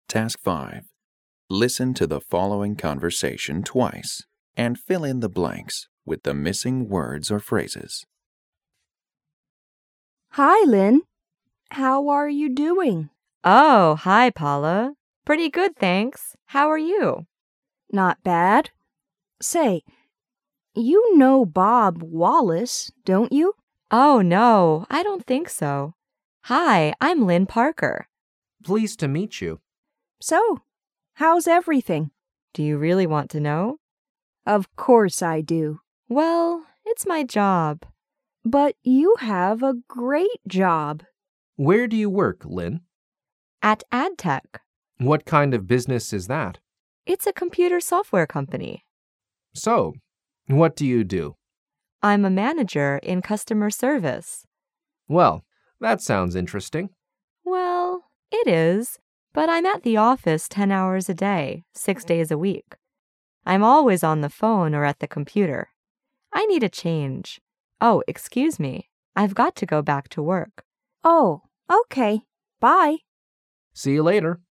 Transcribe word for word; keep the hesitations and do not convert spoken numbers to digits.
Task five. Listen to the following conversation twice and fill in the blanks with the missing words or phrases. Hi, Lynn. How are you doing? Oh, hi, Paula. Pretty good, thanks. How are you? Not bad. Say, you know Bob Wallace, don't you? Oh, no, I don't think so. Hi, I'm Lynn Parker. Pleased to meet you. So, how's everything? Do you really want to know? Of course I do. Well, it's my job. But you have a great job. Where do you work, Lynn? At AdTech. What kind of business is that? It's a computer software company. So, what do you do? I'm a manager in customer service. Well, that sounds interesting. Well, it is, but I'm at the office ten hours a day, six days a week. I'm always on the phone or at the computer. I need a change. Oh, excuse me. I've got to go back to work. Oh, okay. Bye. See you later.